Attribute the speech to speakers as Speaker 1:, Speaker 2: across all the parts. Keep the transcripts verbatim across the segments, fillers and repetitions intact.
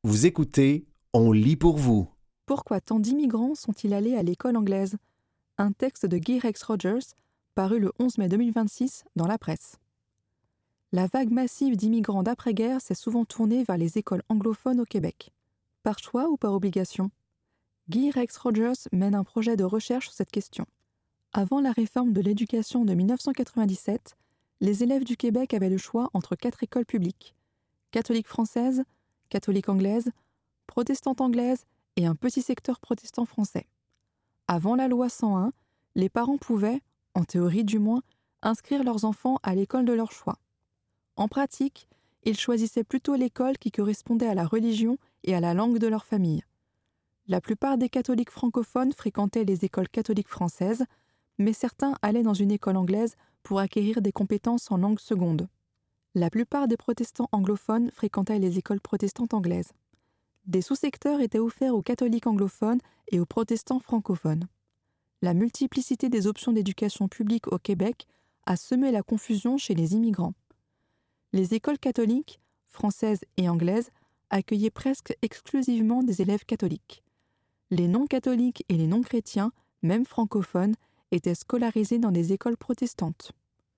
Speaker 1: Vous écoutez, on lit pour vous.
Speaker 2: Pourquoi tant d'immigrants sont-ils allés à l'école anglaise? Un texte de Guy Rex Rogers, paru le onze mai deux mille vingt-six dans la presse. La vague massive d'immigrants d'après-guerre s'est souvent tournée vers les écoles anglophones au Québec. Par choix ou par obligation? Guy Rex Rogers mène un projet de recherche sur cette question. Avant la réforme de l'éducation de mille neuf cent quatre-vingt-dix-sept, les élèves du Québec avaient le choix entre quatre écoles publiques: catholique française, catholique anglaise, protestante anglaise et un petit secteur protestant français. Avant la loi cent un, les parents pouvaient, en théorie du moins, inscrire leurs enfants à l'école de leur choix. En pratique, ils choisissaient plutôt l'école qui correspondait à la religion et à la langue de leur famille. La plupart des catholiques francophones fréquentaient les écoles catholiques françaises, mais certains allaient dans une école anglaise pour acquérir des compétences en langue seconde. La plupart des protestants anglophones fréquentaient les écoles protestantes anglaises. Des sous-secteurs étaient offerts aux catholiques anglophones et aux protestants francophones. La multiplicité des options d'éducation publique au Québec a semé la confusion chez les immigrants. Les écoles catholiques, françaises et anglaises, accueillaient presque exclusivement des élèves catholiques. Les non-catholiques et les non-chrétiens, même francophones, étaient scolarisés dans des écoles protestantes.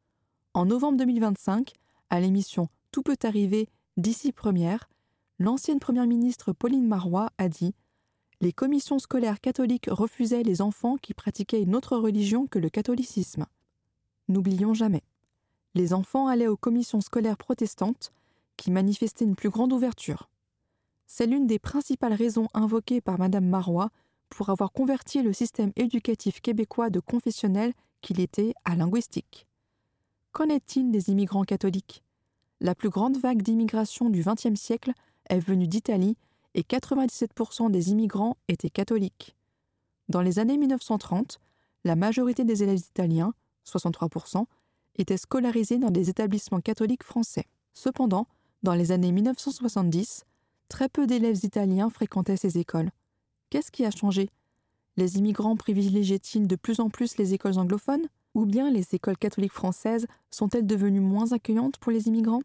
Speaker 2: En novembre deux mille vingt-cinq, à l'émission « Tout peut arriver » d'ici première, l'ancienne première ministre Pauline Marois a dit « Les commissions scolaires catholiques refusaient les enfants qui pratiquaient une autre religion que le catholicisme. » N'oublions jamais. Les enfants allaient aux commissions scolaires protestantes qui manifestaient une plus grande ouverture. C'est l'une des principales raisons invoquées par Madame Marois pour avoir converti le système éducatif québécois de confessionnel qu'il était à linguistique. Qu'en est-il des immigrants catholiques? La plus grande vague d'immigration du vingtième siècle est venue d'Italie et quatre-vingt-dix-sept pour cent des immigrants étaient catholiques. Dans les années mille neuf cent trente, la majorité des élèves italiens, soixante-trois pour cent, étaient scolarisés dans des établissements catholiques français. Cependant, dans les années mille neuf cent soixante-dix, très peu d'élèves italiens fréquentaient ces écoles. Qu'est-ce qui a changé? Les immigrants privilégiaient-ils de plus en plus les écoles anglophones? Ou bien les écoles catholiques françaises sont-elles devenues moins accueillantes pour les immigrants?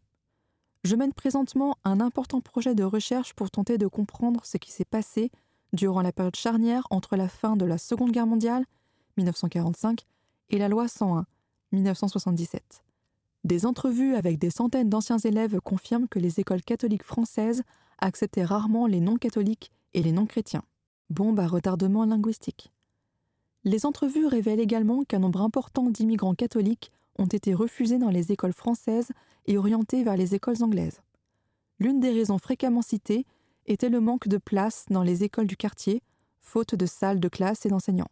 Speaker 2: Je mène présentement un important projet de recherche pour tenter de comprendre ce qui s'est passé durant la période charnière entre la fin de la Seconde Guerre mondiale, mille neuf cent quarante-cinq, et la loi cent un, mille neuf cent soixante-dix-sept. Des entrevues avec des centaines d'anciens élèves confirment que les écoles catholiques françaises acceptaient rarement les non-catholiques et les non-chrétiens. Bombe à retardement linguistique. Les entrevues révèlent également qu'un nombre important d'immigrants catholiques ont été refusés dans les écoles françaises et orientés vers les écoles anglaises. L'une des raisons fréquemment citées était le manque de place dans les écoles du quartier, faute de salles de classe et d'enseignants.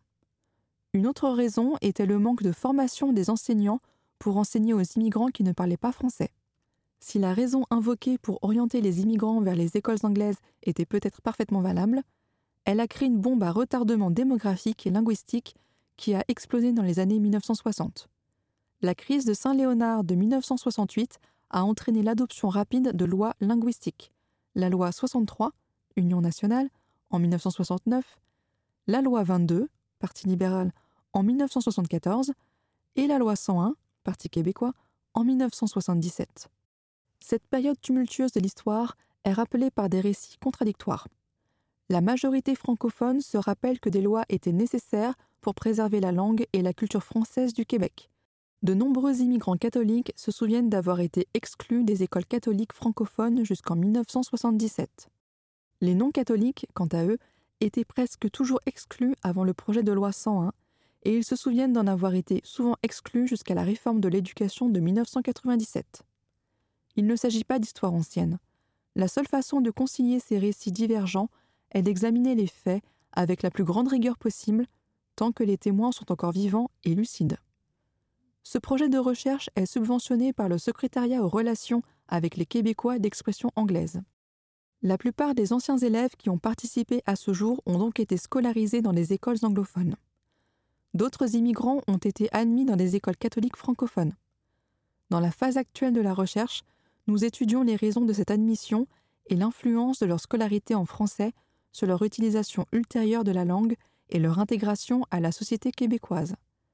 Speaker 2: Une autre raison était le manque de formation des enseignants pour enseigner aux immigrants qui ne parlaient pas français. Si la raison invoquée pour orienter les immigrants vers les écoles anglaises était peut-être parfaitement valable, elle a créé une bombe à retardement démographique et linguistique qui a explosé dans les années mille neuf cent soixante. La crise de Saint-Léonard de mille neuf cent soixante-huit a entraîné l'adoption rapide de lois linguistiques. La loi soixante-trois, Union nationale, en mille neuf cent soixante-neuf, la loi vingt-deux, Parti libéral, en mille neuf cent soixante-quatorze, et la loi cent un, Parti québécois, en mille neuf cent soixante-dix-sept. Cette période tumultueuse de l'histoire est rappelée par des récits contradictoires. La majorité francophone se rappelle que des lois étaient nécessaires pour préserver la langue et la culture française du Québec. De nombreux immigrants catholiques se souviennent d'avoir été exclus des écoles catholiques francophones jusqu'en mille neuf cent soixante-dix-sept. Les non-catholiques, quant à eux, étaient presque toujours exclus avant le projet de loi cent un, et ils se souviennent d'en avoir été souvent exclus jusqu'à la réforme de l'éducation de mille neuf cent quatre-vingt-dix-sept. Il ne s'agit pas d'histoire ancienne. La seule façon de concilier ces récits divergents est d'examiner les faits avec la plus grande rigueur possible, tant que les témoins sont encore vivants et lucides. Ce projet de recherche est subventionné par le Secrétariat aux relations avec les Québécois d'expression anglaise. La plupart des anciens élèves qui ont participé à ce jour ont donc été scolarisés dans des écoles anglophones. D'autres immigrants ont été admis dans des écoles catholiques francophones. Dans la phase actuelle de la recherche, nous étudions les raisons de cette admission et l'influence de leur scolarité en français sur leur utilisation ultérieure de la langue et leur intégration à la société québécoise.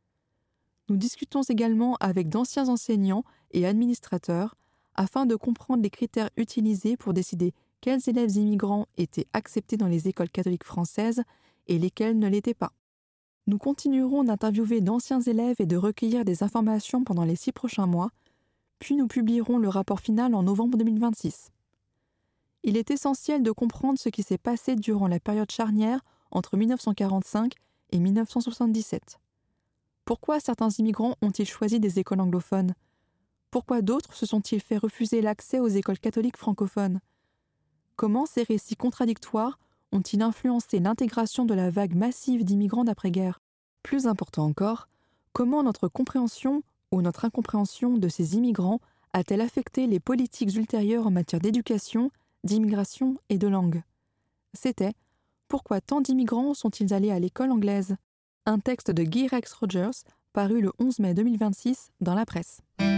Speaker 2: Nous discutons également avec d'anciens enseignants et administrateurs afin de comprendre les critères utilisés pour décider quels élèves immigrants étaient acceptés dans les écoles catholiques françaises et lesquels ne l'étaient pas. Nous continuerons d'interviewer d'anciens élèves et de recueillir des informations pendant les six prochains mois, puis nous publierons le rapport final en novembre deux mille vingt-six. Il est essentiel de comprendre ce qui s'est passé durant la période charnière entre mille neuf cent quarante-cinq et mille neuf cent soixante-dix-sept. Pourquoi certains immigrants ont-ils choisi des écoles anglophones? Pourquoi d'autres se sont-ils fait refuser l'accès aux écoles catholiques francophones? Comment ces récits contradictoires ont-ils influencé l'intégration de la vague massive d'immigrants d'après-guerre? Plus important encore, comment notre compréhension ou notre incompréhension de ces immigrants a-t-elle affecté les politiques ultérieures en matière d'éducation, d'immigration et de langue? C'était « Pourquoi tant d'immigrants sont-ils allés à l'école anglaise ?» un texte de Guy Rex Rogers paru le onze mai deux mille vingt-six dans la presse.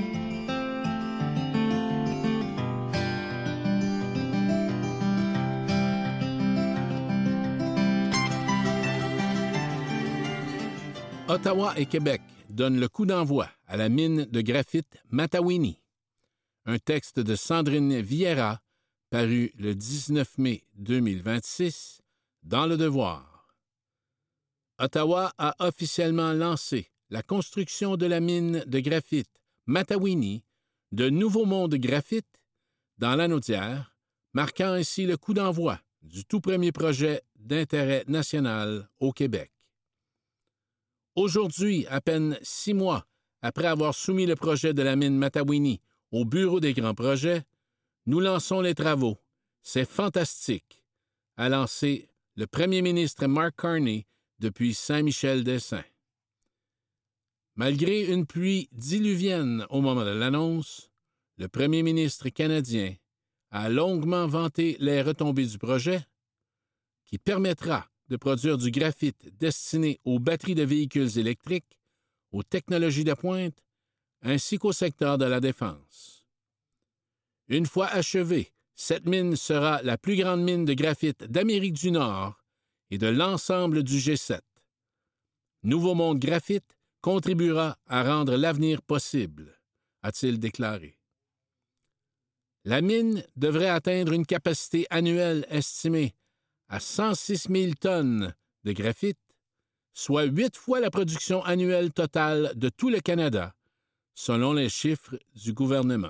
Speaker 3: Ottawa et Québec donnent le coup d'envoi à la mine de graphite Matawini. Un texte de Sandrine Vieira, paru le dix-neuf mai deux mille vingt-six, dans Le Devoir. Ottawa a officiellement lancé la construction de la mine de graphite Matawini de Nouveau Monde Graphite dans l'Anaudière, marquant ainsi le coup d'envoi du tout premier projet d'intérêt national au Québec. Aujourd'hui, à peine six mois après avoir soumis le projet de la mine Matawini au Bureau des grands projets, nous lançons les travaux. C'est fantastique, a lancé le premier ministre Mark Carney depuis Saint-Michel-des-Saints. Malgré une pluie diluvienne au moment de l'annonce, le premier ministre canadien a longuement vanté les retombées du projet, qui permettra de produire du graphite destiné aux batteries de véhicules électriques, aux technologies de pointe, ainsi qu'au secteur de la défense. Une fois achevée, cette mine sera la plus grande mine de graphite d'Amérique du Nord et de l'ensemble du G sept. Nouveau Monde Graphite contribuera à rendre l'avenir possible, a-t-il déclaré. La mine devrait atteindre une capacité annuelle estimée à cent six mille tonnes de graphite, soit huit fois la production annuelle totale de tout le Canada, selon les chiffres du gouvernement.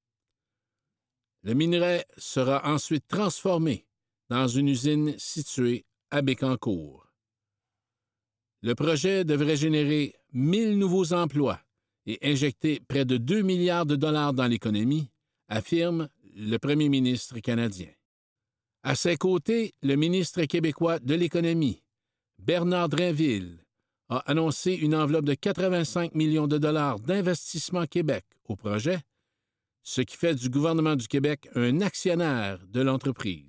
Speaker 3: Le minerai sera ensuite transformé dans une usine située à Bécancour. Le projet devrait générer mille nouveaux emplois et injecter près de deux milliards de dollars dans l'économie, affirme le premier ministre canadien. À ses côtés, le ministre québécois de l'Économie, Bernard Drinville, a annoncé une enveloppe de quatre-vingt-cinq millions de dollars d'investissement Québec au projet, ce qui fait du gouvernement du Québec un actionnaire de l'entreprise.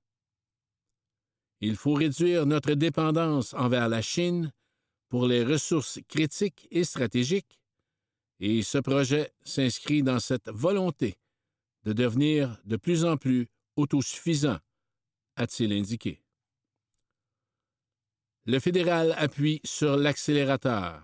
Speaker 3: Il faut réduire notre dépendance envers la Chine pour les ressources critiques et stratégiques, et ce projet s'inscrit dans cette volonté de devenir de plus en plus autosuffisant, a-t-il indiqué. Le fédéral appuie sur l'accélérateur.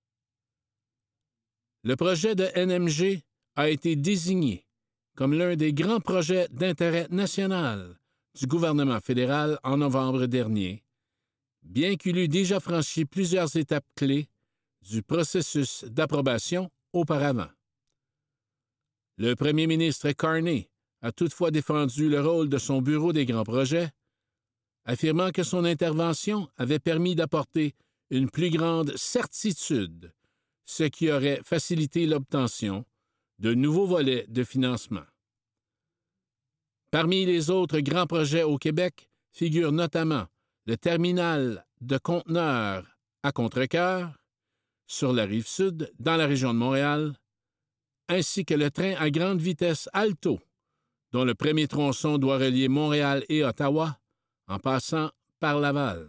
Speaker 3: Le projet de N M G a été désigné comme l'un des grands projets d'intérêt national du gouvernement fédéral en novembre dernier, bien qu'il eût déjà franchi plusieurs étapes clés du processus d'approbation auparavant. Le premier ministre Carney a toutefois défendu le rôle de son bureau des grands projets, affirmant que son intervention avait permis d'apporter une plus grande certitude, ce qui aurait facilité l'obtention de nouveaux volets de financement. Parmi les autres grands projets au Québec figurent notamment le terminal de conteneurs à Contrecœur, sur la Rive-Sud, dans la région de Montréal, ainsi que le train à grande vitesse Alto, dont le premier tronçon doit relier Montréal et Ottawa, en passant par Laval.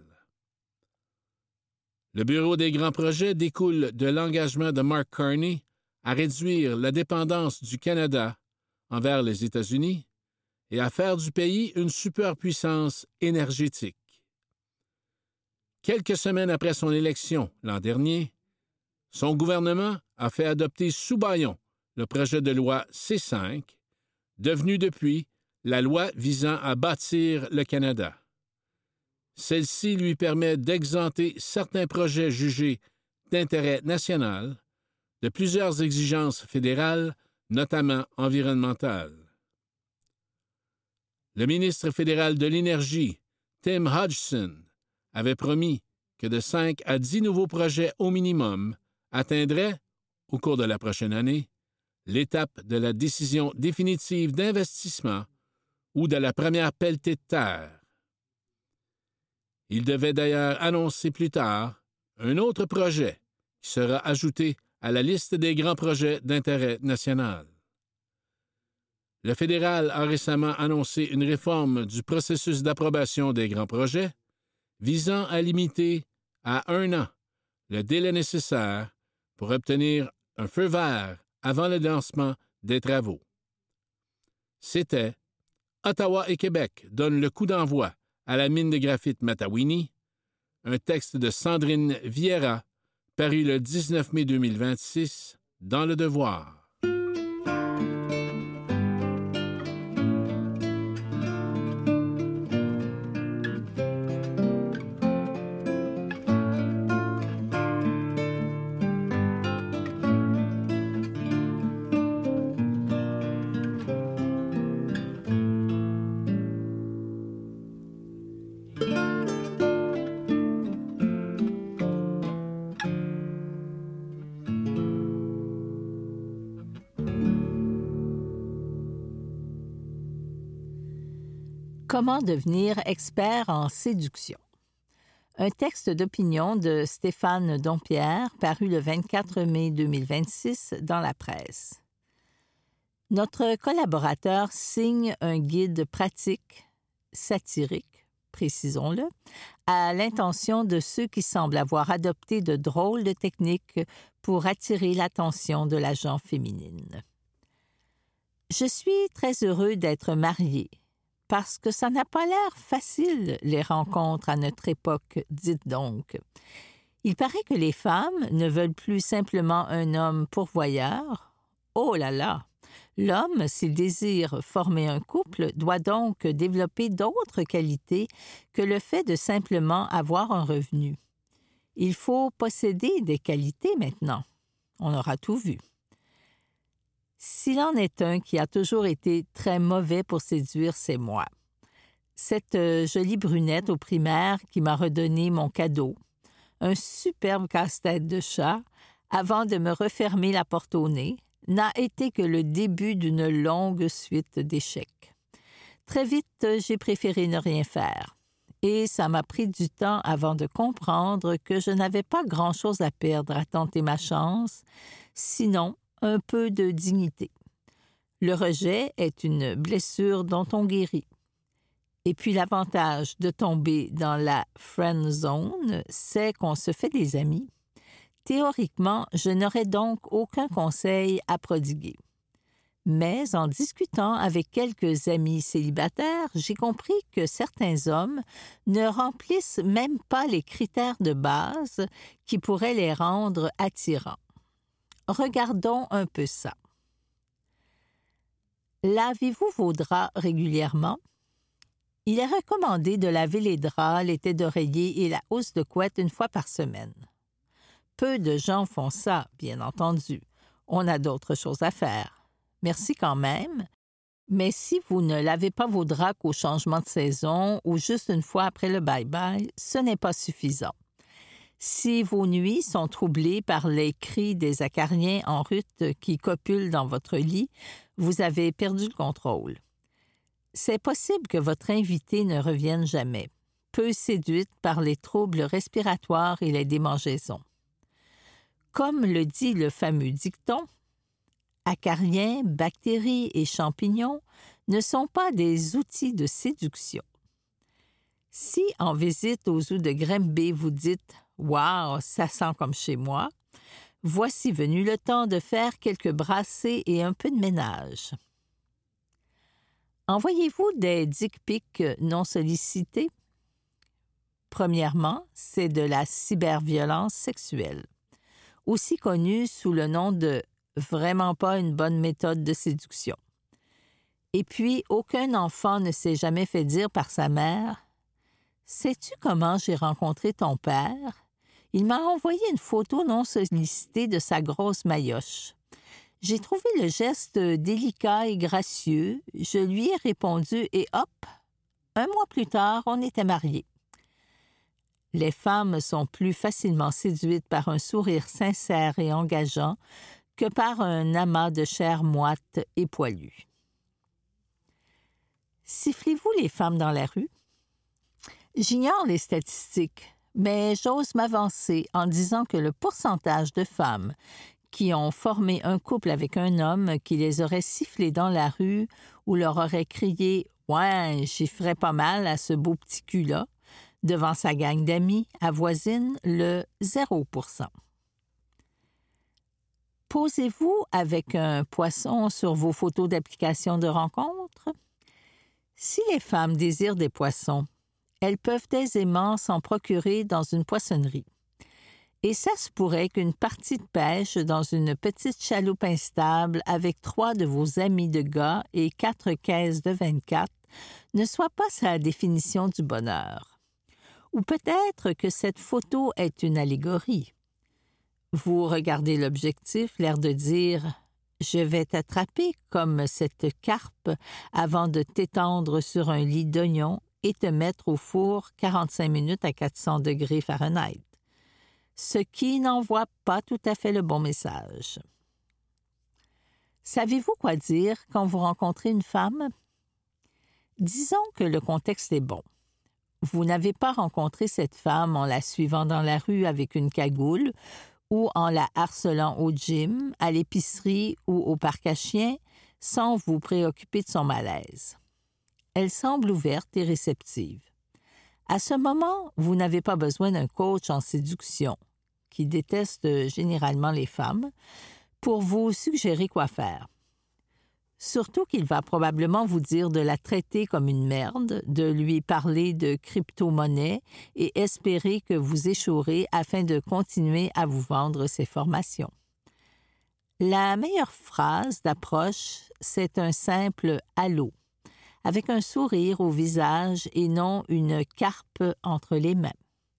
Speaker 3: Le Bureau des grands projets découle de l'engagement de Mark Carney à réduire la dépendance du Canada envers les États-Unis et à faire du pays une superpuissance énergétique. Quelques semaines après son élection l'an dernier, son gouvernement a fait adopter sous bâillon le projet de loi C cinq, devenu depuis la loi visant à bâtir le Canada. Celle-ci lui permet d'exempter certains projets jugés d'intérêt national de plusieurs exigences fédérales, notamment environnementales. Le ministre fédéral de l'Énergie, Tim Hodgson, avait promis que de cinq à dix nouveaux projets au minimum atteindraient, au cours de la prochaine année, l'étape de la décision définitive d'investissement ou de la première pelletée de terre. Il devait d'ailleurs annoncer plus tard un autre projet qui sera ajouté à la liste des grands projets d'intérêt national. Le fédéral a récemment annoncé une réforme du processus d'approbation des grands projets visant à limiter à un an le délai nécessaire pour obtenir un feu vert avant le lancement des travaux. C'était « Ottawa et Québec donnent le coup d'envoi à la mine de graphite Matawini », un texte de Sandrine Vieira, paru le dix-neuf mai deux mille vingt-six dans Le Devoir.
Speaker 4: Comment devenir expert en séduction? Un texte d'opinion de Stéphane Dompierre paru le vingt-quatre mai deux mille vingt-six dans la presse. Notre collaborateur signe un guide pratique, satirique, précisons-le, à l'intention de ceux qui semblent avoir adopté de drôles de techniques pour attirer l'attention de la gent féminine. Je suis très heureux d'être marié, parce que ça n'a pas l'air facile, les rencontres à notre époque, dites donc. Il paraît que les femmes ne veulent plus simplement un homme pourvoyeur. Oh là là! L'homme, s'il désire former un couple, doit donc développer d'autres qualités que le fait de simplement avoir un revenu. Il faut posséder des qualités maintenant. On aura tout vu. S'il en est un qui a toujours été très mauvais pour séduire, c'est moi. Cette euh, jolie brunette au primaire qui m'a redonné mon cadeau, un superbe casse-tête de chat, avant de me refermer la porte au nez, n'a été que le début d'une longue suite d'échecs. Très vite, j'ai préféré ne rien faire. Et ça m'a pris du temps avant de comprendre que je n'avais pas grand-chose à perdre à tenter ma chance, sinon un peu de dignité. Le rejet est une blessure dont on guérit. Et puis l'avantage de tomber dans la friend zone, c'est qu'on se fait des amis. Théoriquement, je n'aurais donc aucun conseil à prodiguer. Mais en discutant avec quelques amis célibataires, j'ai compris que certains hommes ne remplissent même pas les critères de base qui pourraient les rendre attirants. Regardons un peu ça. Lavez-vous vos draps régulièrement? Il est recommandé de laver les draps, les têtes d'oreiller et la housse de couette une fois par semaine. Peu de gens font ça, bien entendu. On a d'autres choses à faire. Merci quand même. Mais si vous ne lavez pas vos draps qu'au changement de saison ou juste une fois après le bye-bye, ce n'est pas suffisant. Si vos nuits sont troublées par les cris des acariens en rut qui copulent dans votre lit, vous avez perdu le contrôle. C'est possible que votre invité ne revienne jamais, peu séduite par les troubles respiratoires et les démangeaisons. Comme le dit le fameux dicton, acariens, bactéries et champignons ne sont pas des outils de séduction. Si, en visite au zoo de Grimby, vous dites « Wow, ça sent comme chez moi », voici venu le temps de faire quelques brassées et un peu de ménage. Envoyez-vous des dick pics non sollicités? Premièrement, c'est de la cyberviolence sexuelle, aussi connue sous le nom de « vraiment pas une bonne méthode de séduction ». Et puis, aucun enfant ne s'est jamais fait dire par sa mère « Sais-tu comment j'ai rencontré ton père? Il m'a envoyé une photo non sollicitée de sa grosse maillotche. J'ai trouvé le geste délicat et gracieux. Je lui ai répondu et hop, un mois plus tard, on était mariés. » Les femmes sont plus facilement séduites par un sourire sincère et engageant que par un amas de chair moite et poilue. Sifflez-vous les femmes dans la rue? J'ignore les statistiques, mais j'ose m'avancer en disant que le pourcentage de femmes qui ont formé un couple avec un homme qui les aurait sifflées dans la rue ou leur aurait crié « Ouais, j'y ferais pas mal à ce beau petit cul-là » devant sa gang d'amis avoisine le zéro pour cent. Posez-vous avec un poisson sur vos photos d'application de rencontre? Si les femmes désirent des poissons, elles peuvent aisément s'en procurer dans une poissonnerie. Et ça se pourrait qu'une partie de pêche dans une petite chaloupe instable avec trois de vos amis de gars et quatre caisses de vingt-quatre ne soit pas sa définition du bonheur. Ou peut-être que cette photo est une allégorie. Vous regardez l'objectif, l'air de dire « Je vais t'attraper comme cette carpe avant de t'étendre sur un lit d'oignons et te mettre au four quarante-cinq minutes à quatre cents degrés Fahrenheit. » Ce qui n'envoie pas tout à fait le bon message. Savez-vous quoi dire quand vous rencontrez une femme? Disons que le contexte est bon. Vous n'avez pas rencontré cette femme en la suivant dans la rue avec une cagoule ou en la harcelant au gym, à l'épicerie ou au parc à chiens sans vous préoccuper de son malaise. Elle semble ouverte et réceptive. À ce moment, vous n'avez pas besoin d'un coach en séduction, qui déteste généralement les femmes, pour vous suggérer quoi faire. Surtout qu'il va probablement vous dire de la traiter comme une merde, de lui parler de crypto-monnaie et espérer que vous échouerez afin de continuer à vous vendre ses formations. La meilleure phrase d'approche, c'est un simple « allô », avec un sourire au visage et non une carpe entre les mains.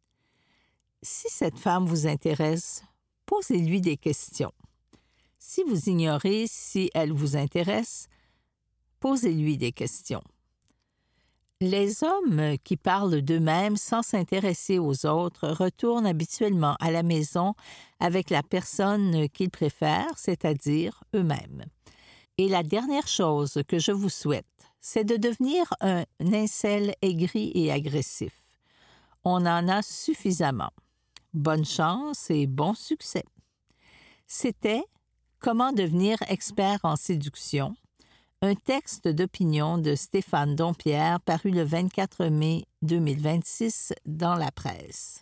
Speaker 4: Si cette femme vous intéresse, posez-lui des questions. Si vous ignorez si elle vous intéresse, posez-lui des questions. Les hommes qui parlent d'eux-mêmes sans s'intéresser aux autres retournent habituellement à la maison avec la personne qu'ils préfèrent, c'est-à-dire eux-mêmes. Et la dernière chose que je vous souhaite, c'est de devenir un incel aigri et agressif. On en a suffisamment. Bonne chance et bon succès. C'était « Comment devenir expert en séduction », un texte d'opinion de Stéphane Dompierre paru le vingt-quatre mai deux mille vingt-six dans la presse.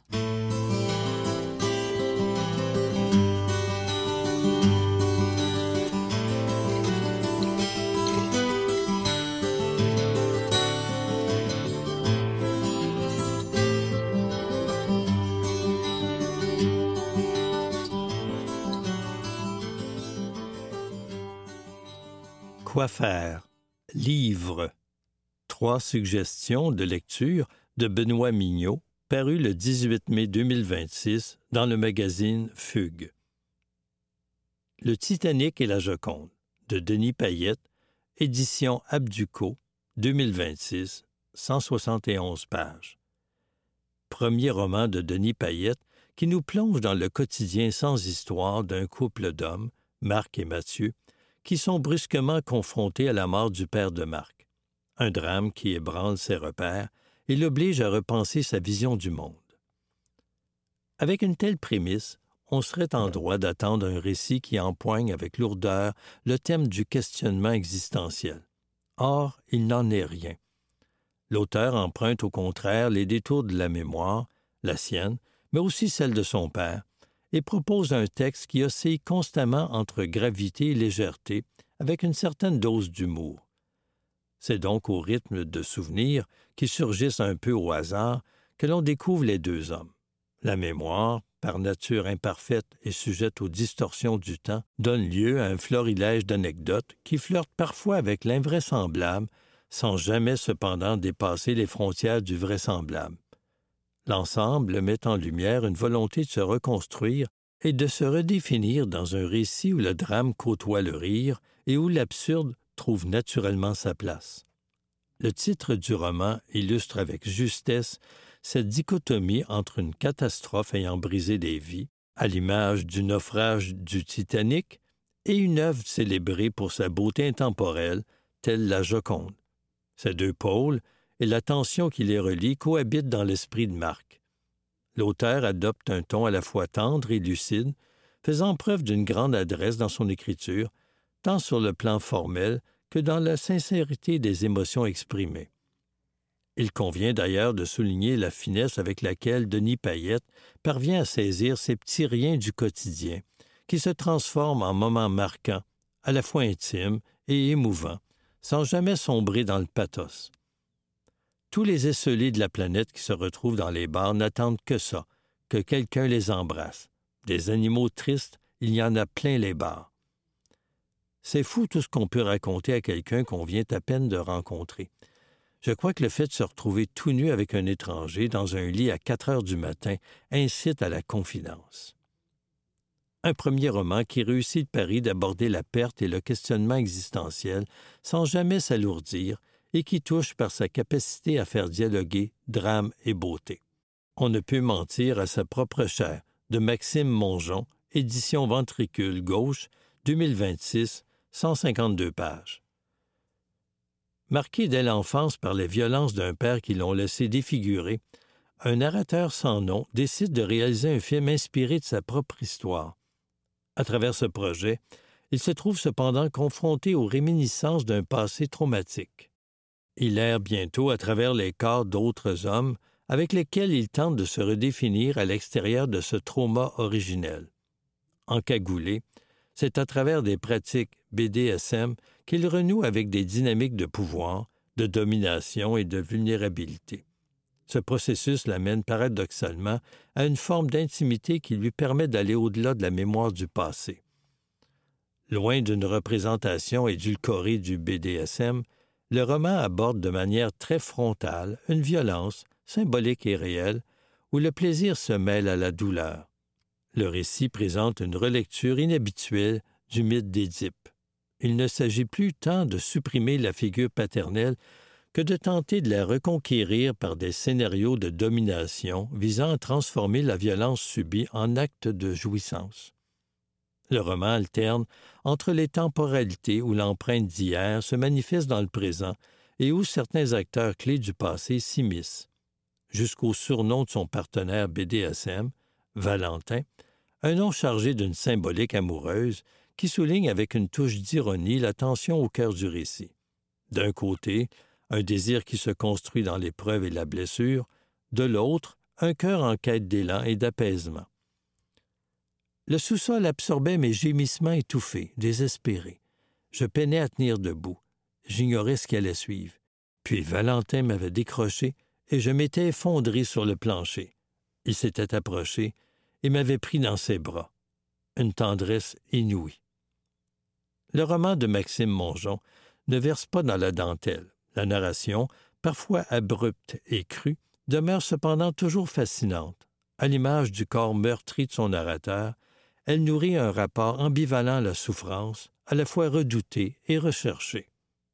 Speaker 5: Quoi faire? Livre. Trois suggestions de lecture de Benoît Mignot, paru le dix-huit mai deux mille vingt-six dans le magazine Fugue. Le Titanic et la Joconde, de Denis Payette, édition Abduco, deux mille vingt-six, cent soixante et onze pages. Premier roman de Denis Payette qui nous plonge dans le quotidien sans histoire d'un couple d'hommes, Marc et Mathieu, qui sont brusquement confrontés à la mort du père de Marc. Un drame qui ébranle ses repères et l'oblige à repenser sa vision du monde. Avec une telle prémisse, on serait en droit d'attendre un récit qui empoigne avec lourdeur le thème du questionnement existentiel. Or, il n'en est rien. L'auteur emprunte au contraire les détours de la mémoire, la sienne, mais aussi celle de son père, et propose un texte qui oscille constamment entre gravité et légèreté, avec une certaine dose d'humour. C'est donc au rythme de souvenirs qui surgissent un peu au hasard que l'on découvre les deux hommes. La mémoire, par nature imparfaite et sujette aux distorsions du temps, donne lieu à un florilège d'anecdotes qui flirtent parfois avec l'invraisemblable, sans jamais cependant dépasser les frontières du vraisemblable. L'ensemble met en lumière une volonté de se reconstruire et de se redéfinir dans un récit où le drame côtoie le rire et où l'absurde trouve naturellement sa place. Le titre du roman illustre avec justesse cette dichotomie entre une catastrophe ayant brisé des vies, à l'image du naufrage du Titanic, et une œuvre célébrée pour sa beauté intemporelle, telle la Joconde. Ces deux pôles et la tension qui les relie cohabitent dans l'esprit de Marc. L'auteur adopte un ton à la fois tendre et lucide, faisant preuve d'une grande adresse dans son écriture, tant sur le plan formel que dans la sincérité des émotions exprimées. Il convient d'ailleurs de souligner la finesse avec laquelle Denis Payette parvient à saisir ces petits riens du quotidien, qui se transforment en moments marquants, à la fois intimes et émouvants, sans jamais sombrer dans le pathos. Tous les esselés de la planète qui se retrouvent dans les bars n'attendent que ça, que quelqu'un les embrasse. Des animaux tristes, il y en a plein les bars. C'est fou tout ce qu'on peut raconter à quelqu'un qu'on vient à peine de rencontrer. Je crois que le fait de se retrouver tout nu avec un étranger dans un lit à quatre heures du matin incite à la confidence. Un premier roman qui réussit le pari d'aborder la perte et le questionnement existentiel sans jamais s'alourdir et qui touche par sa capacité à faire dialoguer drame et beauté. On ne peut mentir à sa propre chair, de Maxime Mongeon, édition Ventricule gauche, deux mille vingt-six, cent cinquante-deux pages. Marqué dès l'enfance par les violences d'un père qui l'ont laissé défigurer, un narrateur sans nom décide de réaliser un film inspiré de sa propre histoire. À travers ce projet, il se trouve cependant confronté aux réminiscences d'un passé traumatique. Il erre bientôt à travers les corps d'autres hommes avec lesquels il tente de se redéfinir à l'extérieur de ce trauma originel. Encagoulé, c'est à travers des pratiques B D S M qu'il renoue avec des dynamiques de pouvoir, de domination et de vulnérabilité. Ce processus l'amène paradoxalement à une forme d'intimité qui lui permet d'aller au-delà de la mémoire du passé. Loin d'une représentation édulcorée du B D S M, le roman aborde de manière très frontale une violence, symbolique et réelle, où le plaisir se mêle à la douleur. Le récit présente une relecture inhabituelle du mythe d'Édipe. Il ne s'agit plus tant de supprimer la figure paternelle que de tenter de la reconquérir par des scénarios de domination visant à transformer la violence subie en acte de jouissance. Le roman alterne entre les temporalités où l'empreinte d'hier se manifeste dans le présent et où certains acteurs clés du passé s'immiscent, jusqu'au surnom de son partenaire B D S M, Valentin, un nom chargé d'une symbolique amoureuse qui souligne avec une touche d'ironie la tension au cœur du récit. D'un côté, un désir qui se construit dans l'épreuve et la blessure, de l'autre, un cœur en quête d'élan et d'apaisement. Le sous-sol absorbait mes gémissements étouffés, désespérés. Je peinais à tenir debout. J'ignorais ce qui allait suivre. Puis Valentin m'avait décroché et je m'étais effondré sur le plancher. Il s'était approché et m'avait pris dans ses bras. Une tendresse inouïe. Le roman de Maxime Mongeon ne verse pas dans la dentelle. La narration, parfois abrupte et crue, demeure cependant toujours fascinante. À l'image du corps meurtri de son narrateur, elle nourrit un rapport ambivalent à la souffrance, à la fois redouté et recherché.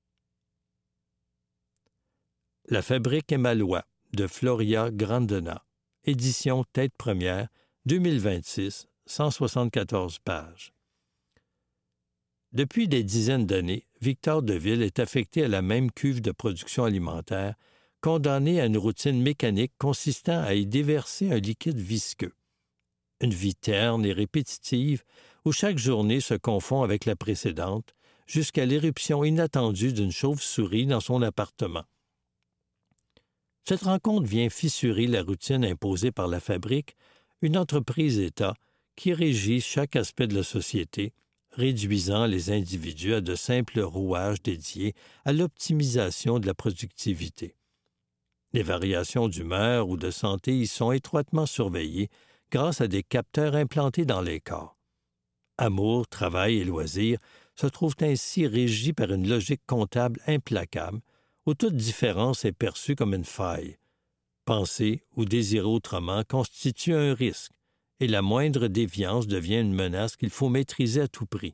Speaker 5: La fabrique Emalois de Floria Grandena, édition Tête Première, deux mille vingt-six, cent soixante-quatorze pages. Depuis des dizaines d'années, Victor Deville est affecté à la même cuve de production alimentaire, condamné à une routine mécanique consistant à y déverser un liquide visqueux. Une vie terne et répétitive où chaque journée se confond avec la précédente, jusqu'à l'éruption inattendue d'une chauve-souris dans son appartement. Cette rencontre vient fissurer la routine imposée par la fabrique, une entreprise-État qui régit chaque aspect de la société, réduisant les individus à de simples rouages dédiés à l'optimisation de la productivité. Les variations d'humeur ou de santé y sont étroitement surveillées grâce à des capteurs implantés dans les corps. Amour, travail et loisirs se trouvent ainsi régis par une logique comptable implacable, où toute différence est perçue comme une faille. Penser ou désirer autrement constitue un risque, et la moindre déviance devient une menace qu'il faut maîtriser à tout prix.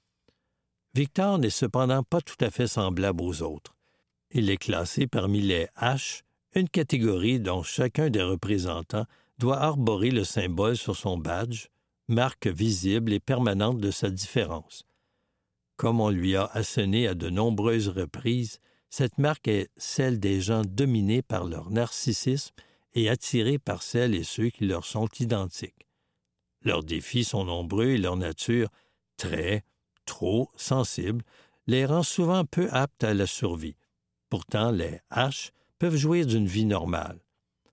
Speaker 5: Victor n'est cependant pas tout à fait semblable aux autres. Il est classé parmi les H, une catégorie dont chacun des représentants doit arborer le symbole sur son badge, marque visible et permanente de sa différence. Comme on lui a asséné à de nombreuses reprises, cette marque est celle des gens dominés par leur narcissisme et attirés par celles et ceux qui leur sont identiques. Leurs défis sont nombreux et leur nature, très, trop sensible, les rend souvent peu aptes à la survie. Pourtant, les H peuvent jouir d'une vie normale,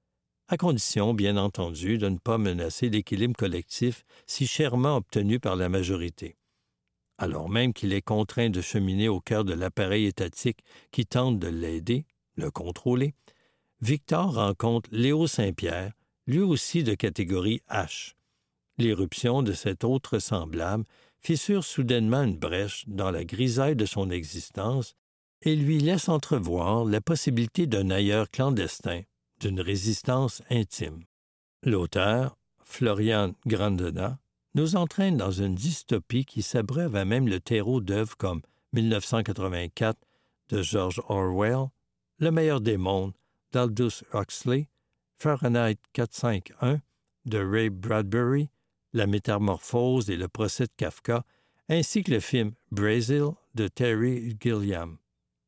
Speaker 5: à condition, bien entendu, de ne pas menacer l'équilibre collectif si chèrement obtenu par la majorité. Alors même qu'il est contraint de cheminer au cœur de l'appareil étatique qui tente de l'aider, le contrôler, Victor rencontre Léo Saint-Pierre, lui aussi de catégorie H. L'éruption de cet autre semblable fissure soudainement une brèche dans la grisaille de son existence et lui laisse entrevoir la possibilité d'un ailleurs clandestin, d'une résistance intime. L'auteur, Florian Grandena, nous entraîne dans une dystopie qui s'abreuve à même le terreau d'œuvres comme mille neuf cent quatre-vingt-quatre de George Orwell, Le meilleur des mondes d'Aldous Huxley, Fahrenheit quatre cent cinquante-et-un de Ray Bradbury, La métamorphose et le procès de Kafka, ainsi que le film Brazil de Terry Gilliam.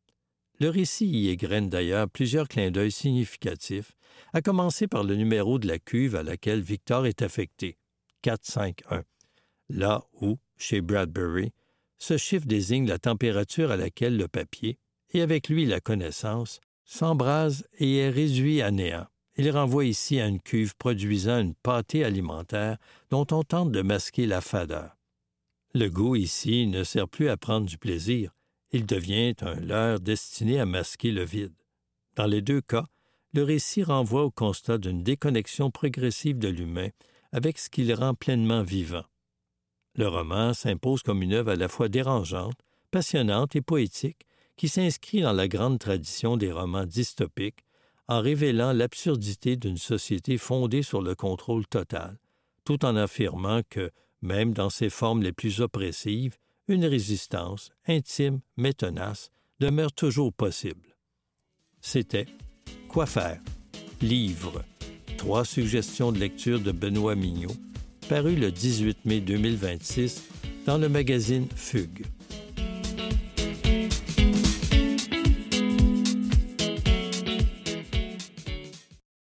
Speaker 5: Le récit y égrène d'ailleurs plusieurs clins d'œil significatifs, à commencer par le numéro de la cuve à laquelle Victor est affecté, quatre cent cinquante-et-un, là où, chez Bradbury, ce chiffre désigne la température à laquelle le papier, et avec lui la connaissance, s'embrase et est réduit à néant. Il renvoie ici à une cuve produisant une pâtée alimentaire dont on tente de masquer la fadeur. Le goût ici ne sert plus à prendre du plaisir, il devient un leurre destiné à masquer le vide. Dans les deux cas, le récit renvoie au constat d'une déconnexion progressive de l'humain avec ce qui le rend pleinement vivant. Le roman s'impose comme une œuvre à la fois dérangeante, passionnante et poétique qui s'inscrit dans la grande tradition des romans dystopiques en révélant l'absurdité d'une société fondée sur le contrôle total, tout en affirmant que, même dans ses formes les plus oppressives, une résistance, intime mais tenace, demeure toujours possible. C'était Quoi faire? Livre. Trois suggestions de lecture de Benoît Mignot, paru le dix-huit mai deux mille vingt-six dans le magazine Fugue.